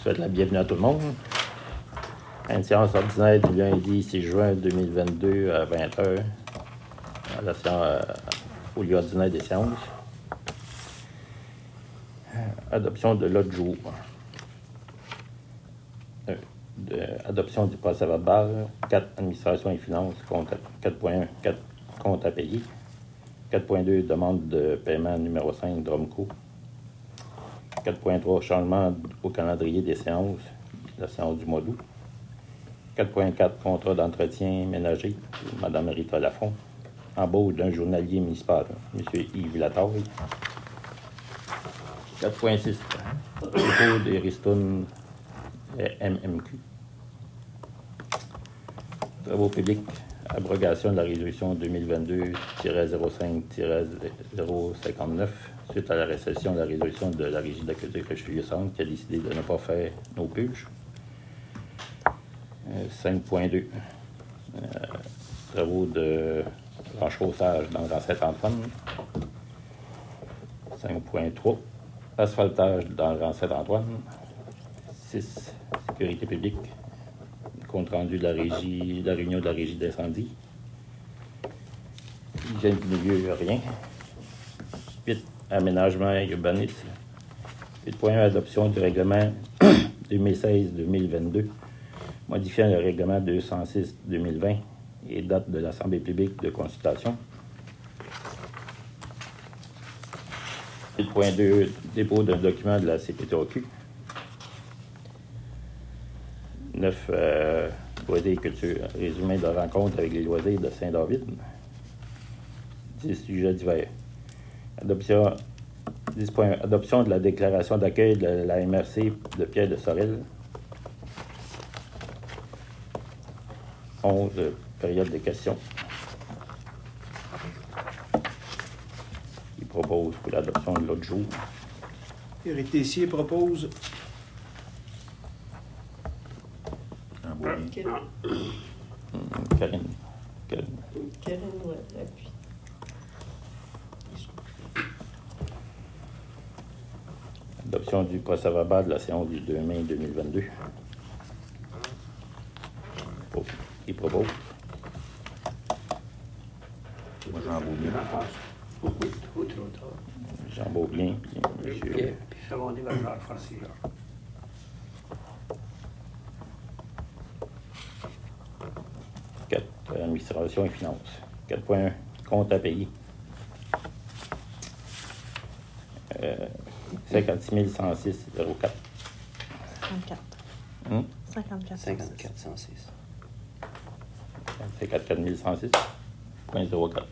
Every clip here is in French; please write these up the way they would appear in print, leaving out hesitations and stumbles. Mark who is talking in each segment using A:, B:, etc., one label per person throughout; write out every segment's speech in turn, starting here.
A: souhaite la bienvenue à tout le monde. À une séance ordinaire du lundi 6 juin 2022 à 20h, à la séance, au lieu ordinaire des séances. Adoption de l'autre jour. Adoption du procès-verbal. 4. Administration et finances. 4.1. 4. Compte à payer. 4.2. Demande de paiement numéro 5, Dromco. 4.3. Changement au calendrier des séances. La séance du mois d'août. 4.4. Contrat d'entretien ménager. Mme Rita Lafont. Embauche d'un journalier municipal. M. Yves Lataille. 4.6. Dépôt des ristournes MMQ. Travaux publics. Abrogation de la résolution 2022-05-059 suite à la récession de la résolution de la Régie de la culture Richelieu-Centre qui a décidé de ne pas faire nos puges. 5.2. Travaux de renchaussage dans le Grand Saint-Antoine. 5.3. Asphaltage dans le Grand Saint-Antoine. 6. Sécurité publique. Compte rendu de la réunion de la Régie d'incendie. Hygiène du milieu, rien. 8. Aménagement et urbanisme. 8.1. Adoption du règlement 2016-2022, modifiant le règlement 206-2020 et date de l'Assemblée publique de consultation. 8.2. Dépôt d'un document de la CPTOQ. 9. Loisirs et culture. Résumé de rencontre avec les loisirs de Saint-David. 10. Sujets divers. 10.1. Adoption de la déclaration d'accueil de la MRC de Pierre de Sorel. 11. Période de questions. Il propose pour l'adoption de l'autre jour.
B: Éric Tessier propose.
A: Karine.
C: Karine, ouais, appuie.
A: Adoption du procès-verbal de la séance du 2 mai 2022. Il propose.
D: Moi, Jean Beaubien.
E: Ou trop tard.
A: Jean Beaubien, puis monsieur.
E: Puis secondé par Jacques Farcy.
A: 4. Administration et finances. 4.1. Compte à payer. 56 106 04.
C: 54. 54.
E: 54 106.
A: 54 106.04.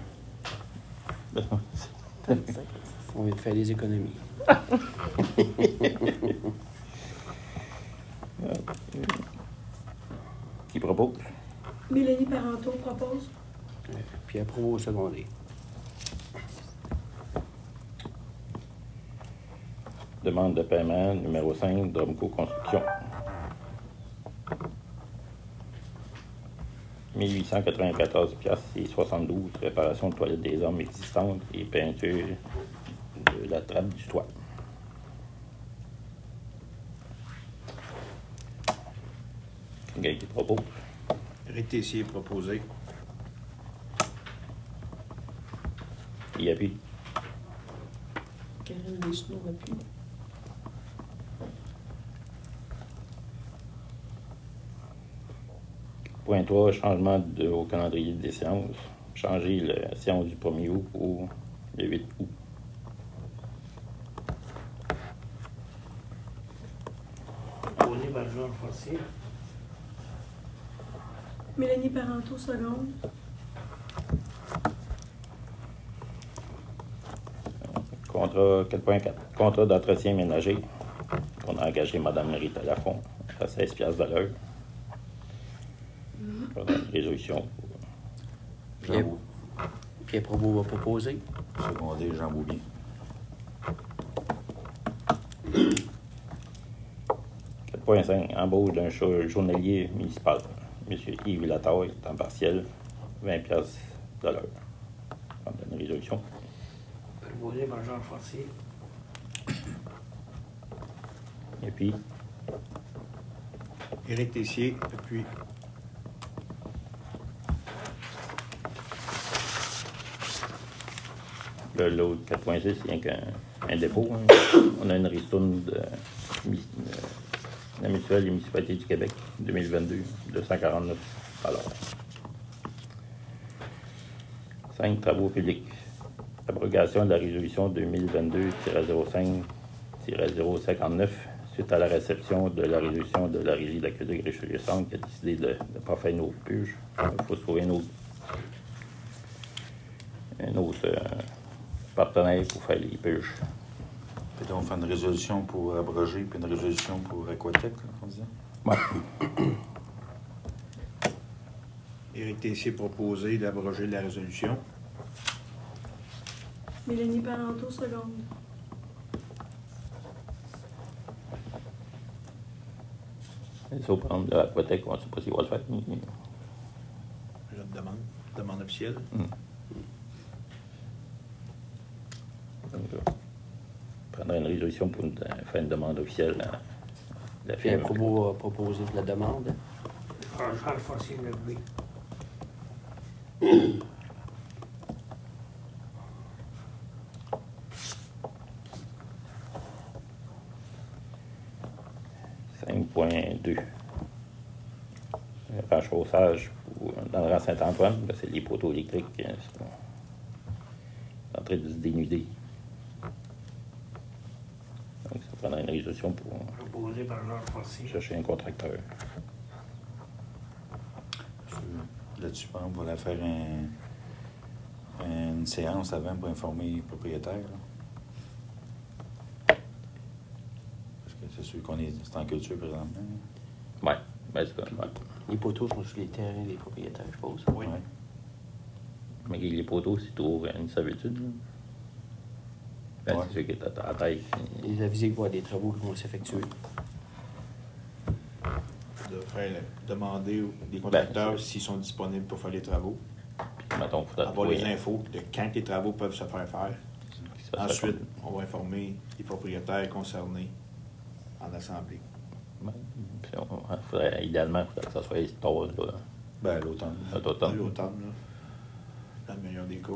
E: On vient de faire des économies.
A: Qui propose?
F: Mélanie Parenteau propose.
E: Puis approuve au secondé.
A: Demande de paiement numéro 5, Dromco Construction. 1894 piastres et 72, réparation de toilettes des hommes existantes et peinture de la trappe du toit. Quelqu'un qui propose?
B: Éric Tessier proposé.
A: Il appuie.
C: Karine Deschenaux appuie.
A: Point 3, changement au calendrier des séances. Changer la séance du 1er août pour le 8 août.
E: Abonné par Georges Farcy.
F: Mélanie Parenteau, seconde.
A: Contrat 4.4. Contrat d'entretien ménager. On a engagé Mme Rita Lafont à 16 piastres de l'heure. Résolution.
D: Jean Beaubien.
E: Pierre Provost va proposer.
D: Secondé, Jean Beaubien.
A: 4.5. Embauche d'un journalier municipal. M. Yves Lataille, temps partiel, 20 piastres de l'heure. On donne une résolution.
E: Abonné par Georges Farcy.
A: Et puis,
B: Éric Tessier, appuie.
A: Là, l'autre 4.6, c'est rien qu'un dépôt. Hein. On a une ristourne de la mutuelle des municipalités du Québec 2022, 249 $. 5 travaux publics. Abrogation de la résolution 2022-05-059 suite à la réception de la résolution de la Régie d'aqueduc Richelieu Centre qui a décidé de ne pas faire une autre purge. Il faut se trouver un autre partenaire pour faire les purges.
D: Puis donc, on fait une résolution pour abroger, puis une résolution pour Aquatec, là, on dit.
A: Ouais.
B: Éric Tessier proposé d'abroger la résolution.
F: Mélanie Parenteau, seconde.
A: Ça, par exemple, de l'Aquatec, on ne sait pas s'il va le faire.
B: Je demande officielle.
A: Donc, on prendra une résolution pour faire une demande officielle à la
E: Puis
A: firme.
E: Provo va proposer de la demande.
G: Jean Forcier levé.
A: Renchaussage dans le rang Saint-Antoine, ben, c'est les poteaux électriques qui sont en train de se dénuder. Donc, ça prendra une résolution pour
G: Proposé par Jean Forcier.
A: chercher un contracteur.
D: Là-dessus, on va la faire une séance avant pour informer les propriétaires. Là. Parce que c'est sûr c'est en culture présentement.
A: Oui, ben, c'est comme, ouais.
E: Les poteaux sont sur les terrains des propriétaires, je suppose.
B: Oui.
D: Ouais.
A: Mais les poteaux, c'est toujours une servitude. Là. Ben,
D: Ouais.
A: c'est sûr qu'il est à la tête.
E: Les avisés qu'il va y avoir des travaux qui vont s'effectuer.
B: De faire demander aux contracteurs s'ils sont disponibles pour faire les travaux.
A: Puis, mettons, il faudra
B: Avoir les
A: trouver
B: infos de quand les travaux peuvent se faire faire.
A: ça serait
B: Ensuite, on va informer les propriétaires concernés en assemblée.
A: comme- puis idéalement, il faudrait que ça soit histoire, là,
D: Ben, à l'automne.
A: à
B: Dans
A: l'automne.
B: l'automne, là. Dans le meilleur des cas.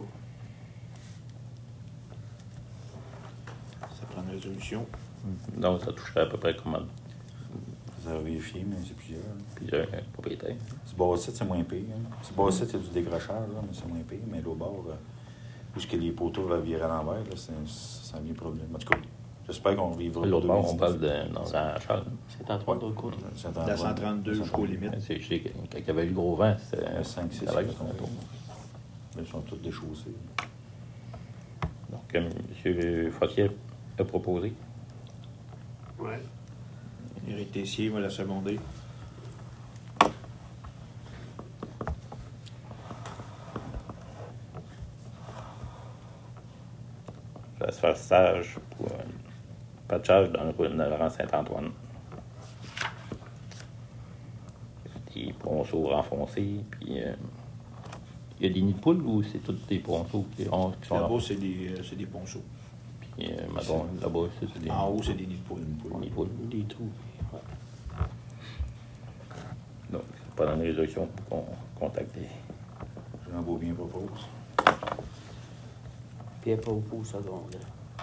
B: Ça prend une résolution.
A: Donc, ça toucherait à peu près comment
D: Vous avez vérifié, mais c'est plusieurs. Là.
A: plusieurs propriétaires.
D: Ce bas-site, c'est moins pire. Hein. Ce bas-site, il y a du décrochage, là, mais c'est moins pire. Mais l'autre bord, où est-ce que les poteaux vont virer à l'envers, là, ça devient problème. En tout cas, j'espère qu'on vivra
A: L'autre bord, on
D: 2019.
A: parle de dans un Charles.
E: Saint-Antoine, de l'autre côté.
D: Saint-Antoine.
B: De la 132 jusqu'aux limites.
A: Je sais que quand il y avait eu le gros vent, c'était
D: 5-6
A: ça allait,
D: kilomètres. Là, ils sont tous déchaussés.
A: Donc, M. Fortier a proposé.
G: Ouais.
B: Éric Tessier va la seconder.
A: Ça va se faire stage pour un patchage dans le rang Saint-Antoine. Des ponceaux renfoncés, puis il y a des nids de poules ou c'est tous des ponceaux qui sont
B: Là-bas, c'est des ponceaux.
A: Puis, mettons, là-bas, c'est des
B: En haut, c'est des nids de poules.
A: nids de poules.
E: Des trous. Ouais.
A: Donc, c'est pas dans les résolutions pour contacter.
D: Jean Beaubien propose.
E: Puis elle propose seconde.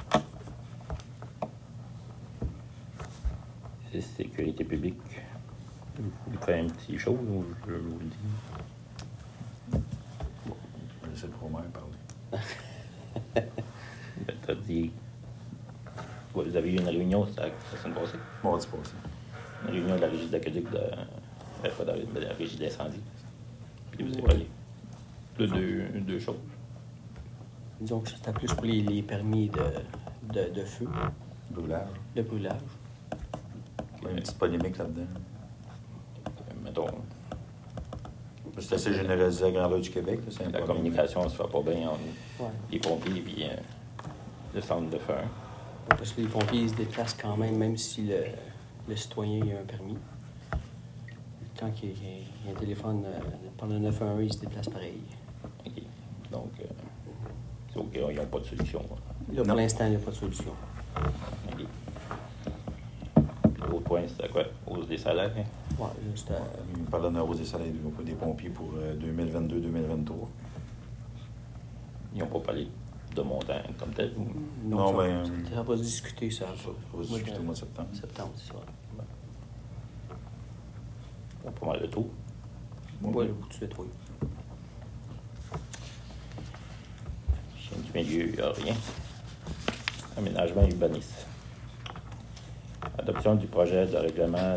A: C'est sécurité publique. Vous faites un petit chose ou je vous le dis?
D: Je vais laisser le pro-maire parler.
A: Ben, t'as dit. Vous avez eu une réunion, c'était la semaine passée.
D: Bon, c'est pas ça.
A: Une réunion de la régie d'aqueduc pas de la régie d'incendie. Puis vous avez parlé de deux choses.
E: Disons que c'était plus pour les permis de feu,
D: Brûlage.
E: de brûlage.
D: Il y a une petite polémique là-dedans.
A: Mettons,
D: C'est assez généralisé à grandeur du Québec. Là, c'est un
A: la
D: problème.
A: communication ne se fait pas bien entre
E: Ouais.
A: les pompiers et le centre de feu.
E: Parce que les pompiers ils se déplacent quand même si le citoyen a un permis. Quand il y a un téléphone par le 911, il se déplace pareil.
A: OK. Donc, c'est OK, ils n'ont pas de solution.
E: Là,
D: Non.
E: pour l'instant, il n'y a pas de solution.
A: OK. Puis l'autre points, c'était quoi? Hausse des salaires? Hein?
E: Ouais, là, c'était.
D: Il parle d'un hausse des salaires des pompiers pour 2022-2023.
A: Ils n'ont pas parlé de montant comme tel.
D: Non, ben.
E: Ça va se discuter, ça.
D: On va se discuter au mois de septembre.
E: Septembre, c'est ça.
A: On a pas mal de tout.
E: Oui, tout de suite, oui.
A: Chien du milieu, il n'y a rien. Aménagement urbanisme. Adoption du projet de règlement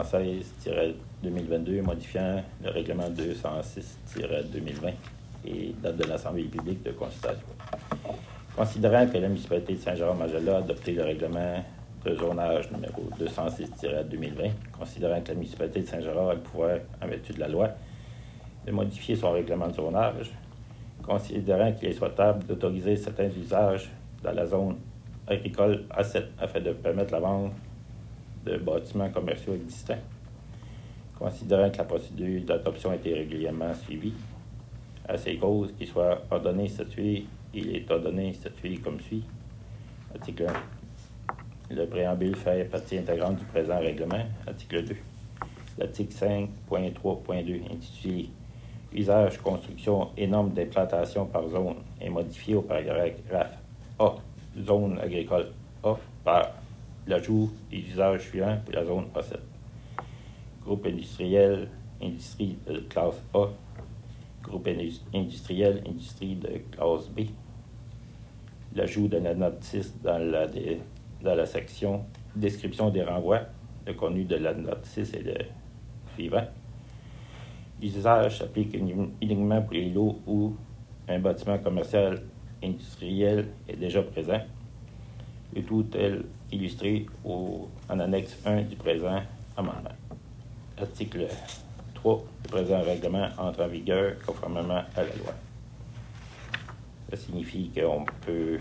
A: 216-2022 modifiant le règlement 206-2020 et date de l'Assemblée publique de consultation. Considérant que la municipalité de Saint-Jérôme-Majella a adopté le règlement de zonage numéro 206-2020, considérant que la municipalité de Saint-Gérard a le pouvoir, en vertu de la loi, de modifier son règlement de zonage, considérant qu'il est souhaitable d'autoriser certains usages dans la zone agricole A7 afin de permettre la vente de bâtiments commerciaux existants, considérant que la procédure d'adoption a été régulièrement suivie, à ces causes qu'il soit ordonné statuer, il est ordonné statuer comme suit. Article 1. Le préambule fait partie intégrante du présent règlement. Article 2. L'article 5.3.2 intitulé Usage, construction et normes d'implantation par zone est modifié au paragraphe A. Zone agricole A par l'ajout des usages suivants pour la zone A7. Groupe industriel, industrie de classe A. Groupe industriel, industrie de classe B. L'ajout de la note 6 dans la section description des renvois. Le contenu de la note 6 est le suivant. L'usage s'applique uniquement pour les lots où un bâtiment commercial industriel est déjà présent. Le tout tel illustré en annexe 1 du présent amendement. Article 3. Le présent règlement entre en vigueur conformément à la loi. Ça signifie qu'on peut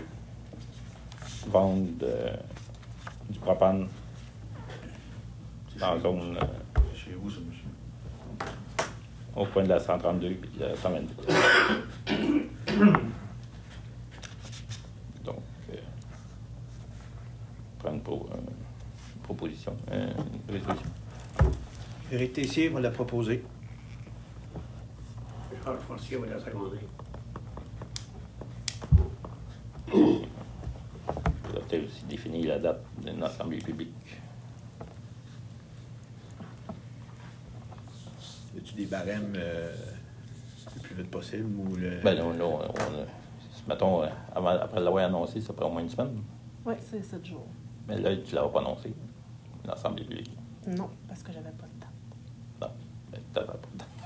A: vendre du propane dans la zone
D: Chez vous, ça, monsieur?
A: au coin de la 132 et de la 122. Donc, prendre pour proposition, une résolution.
B: Éric Tessier va la proposer.
G: Charles Forcier va la seconder.
A: Il va peut-être aussi définir la date d'une assemblée publique.
B: Y a-tu des barèmes le plus vite possible ou le.
A: Ben non, mettons, après l'avoir annoncé, ça prend au moins une semaine.
C: Oui, c'est 7 jours.
A: Mais là, tu ne l'avais pas annoncé, l'assemblée publique.
C: Non, parce que j'avais pas de temps.
A: Non, ben, tu n'avais pas de temps.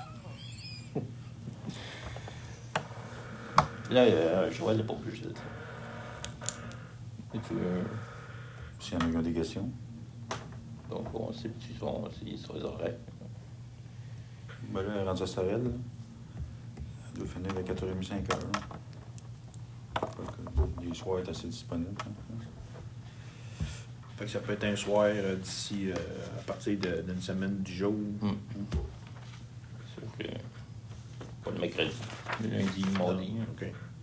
A: Là, Joël n'est pas obligé de ça. Et tu veux.
D: S'il y en a qui ont des questions.
A: Donc, on sait que tu sont aussi sur les oreilles.
D: Ben là, rendu à Sorel, là. Elle doit finir à 4h30, 5h. Les soirs est assez disponible. Hein.
B: Fait que ça peut être un soir d'ici à partir d'une semaine du jour.
A: C'est sûr que. Pas le mercredi, le lundi, mardi.
B: OK.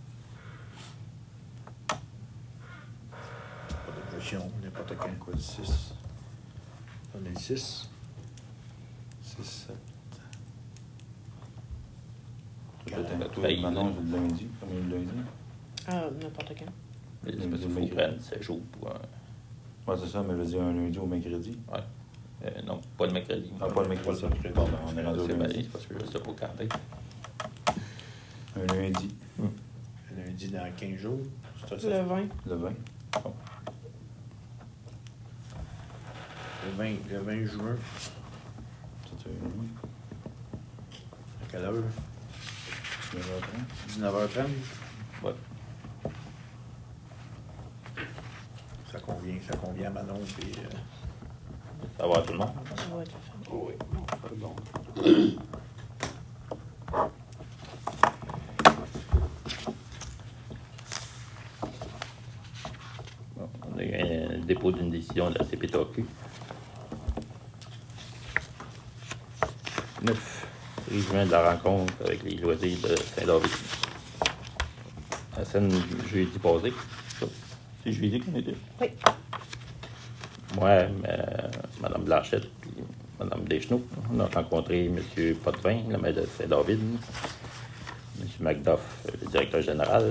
B: Pas d'objection, n'importe quand.
D: Quoi, le 6?
B: On est le 6.
D: 6, 7.
A: Peut-être
D: Maintenant, c'est le lundi, comme il est le lundi.
C: Ah, n'importe quand.
A: Mais c'est parce qu'il faut prendre 7 jours pour.
D: Ouais, c'est ça, mais je veux dire un lundi au mercredi.
A: Ouais. Non, pas le mercredi.
D: Ah, pas le mercredi.
B: Pas le mercredi.
D: Bon, ben, on est rendu au
A: C'est
D: lundi.
A: c'est parce que je ne sais pas garder.
D: Un lundi.
B: Un lundi dans 15 jours. C'est ça,
C: Le 20.
D: Le 20.
B: le 20 juin.
D: C'est
B: À quelle heure?
D: 19h30.
B: 19h30.
A: Ouais.
B: Ça convient à Manon. Puis,
A: Ça va à tout le monde.
C: Ça va être le fun.
E: Oui, c'est bon.
A: Bon, on a eu un dépôt d'une décision de la CPTAQ. 9. Résumé de la rencontre avec les loisirs de Saint-David. La scène jeudi passé. C'est jeudi qu'on était?
C: Oui.
A: Ouais, mais Mme Blanchette puis Mme Deschenaux. On a rencontré M. Potvin, le maire de Saint-David, M. Macduff, le directeur général,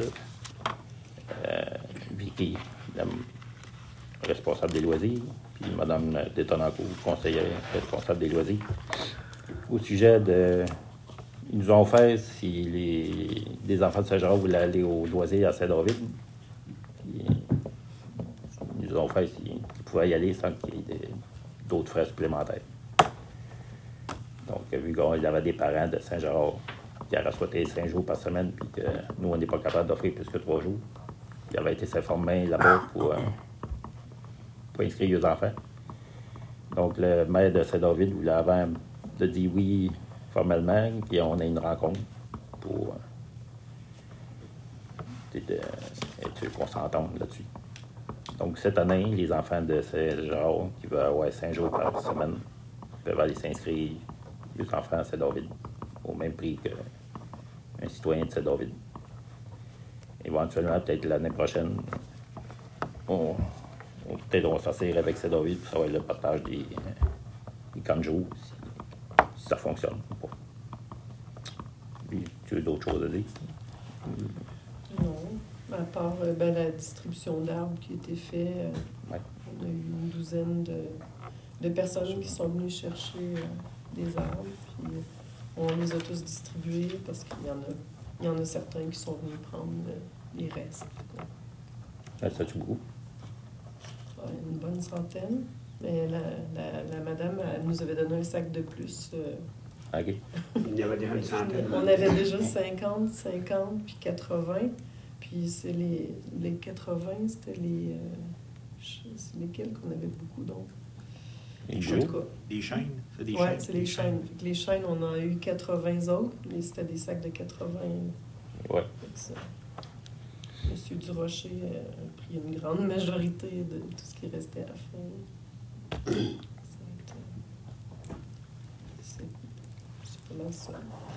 A: Vicky, la responsable des loisirs, puis Mme Détonancourt, conseillère responsable des loisirs. Au sujet de... Ils nous ont offert si des enfants de Saint-Gérard voulaient aller aux loisirs à Saint-David. Ils nous ont offert s'ils pouvaient y aller sans qu'il y ait d'autres frais supplémentaires. Donc, vu qu'il y avait des parents de Saint-Gérard qui auraient souhaité 5 jours par semaine, puis que nous, on n'est pas capable d'offrir plus que 3 jours, ils avaient été s'informer là-bas pour inscrire les enfants. Donc, le maire de Saint-David voulait avant de dire oui formellement, puis on a une rencontre pour être sûr qu'on s'entende là-dessus. Donc, cette année, les enfants de Saint-Gérard qui veulent avoir 5 jours par semaine peuvent aller s'inscrire, les enfants à Saint-David, au même prix qu'un citoyen de Saint-David. Éventuellement, peut-être l'année prochaine, peut-être on va s'asseoir avec Saint-David pour savoir le partage des camps de jour, si ça fonctionne ou pas. Puis, tu as d'autres choses à dire?
F: Non, à part la distribution d'arbres qui a été faite,
A: Ouais.
F: on a eu une douzaine de personnes qui sont venues chercher des arbres, puis on les a tous distribués parce qu'il y en a certains qui sont venus prendre les restes.
A: Ça, c'est beaucoup.
F: Ouais, une bonne centaine, mais la madame, elle nous avait donné un sac de plus.
A: OK.
G: Il y avait déjà une centaine.
F: On avait déjà 50, puis 80. Puis c'est les 80, c'était c'est lesquels qu'on avait beaucoup, donc.
A: Les
F: En
A: jours.
F: tout cas,
B: Des chaînes? C'est des
F: ouais,
B: chaînes?
F: c'est les chaînes. Fait que les chaînes, on en a eu 80 autres, mais c'était des sacs de 80.
A: Ouais.
F: Fait que ça, Monsieur Durocher a pris une grande majorité de tout ce qui restait à faire. C'est pas mal ça.